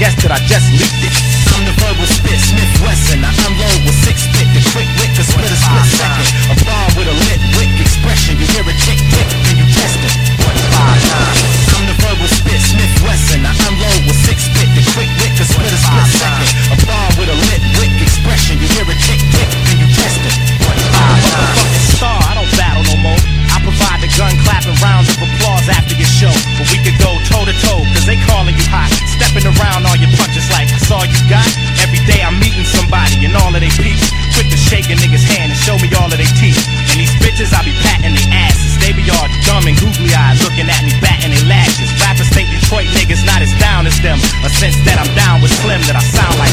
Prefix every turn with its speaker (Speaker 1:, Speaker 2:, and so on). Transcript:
Speaker 1: guess that I just leaked it. I'm the verbal spit, Smith Wesson. I unload with 6 spit, the quick wit to split a split second. A bomb with a lit wick expression. You hear a tick tick and you test it. 159. I'm the verbal spit, Smith Wesson. I unload with 6 spit, the quick wit to split a split second. A bomb with a lit wick expression. You hear a tick tick and you test it. 159. Motherfucking star, I don't battle no more. I provide the gun clapping rounds of applause after your show. But we could go toe to toe, cause they calling you hot. Stepping around all your punches like that's all you got. Every day I'm meeting somebody and all of they peeps. Quick to shake a nigga's hand and show me all of they teeth. And these bitches I be patting their asses. They be all dumb and googly eyed looking at me batting their lashes. Rappers think Detroit niggas not as down as them. A sense that I'm down with Slim, that I sound like